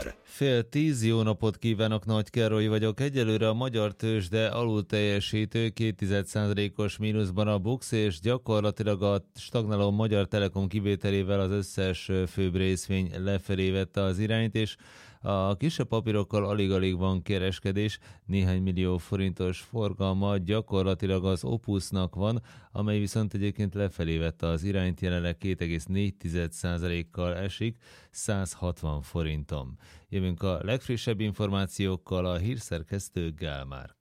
Fél 10, jó napot kívánok, Nagy Károly vagyok. Egyelőre a magyar tőzsde alulteljesítő, 2,1%-os mínuszban a BUX, és gyakorlatilag a stagnáló Magyar Telekom kivételével az összes főbb részvény lefelé vette az irányt, és a kisebb papírokkal alig-alig van kereskedés, néhány millió forintos forgalma gyakorlatilag az Opusnak van, amely viszont egyébként lefelé vette az irányt, jelenleg 2,4%-kal esik, 160 forinton. Jövünk a legfrissebb információkkal, a hírszerkesztő Gál Márk.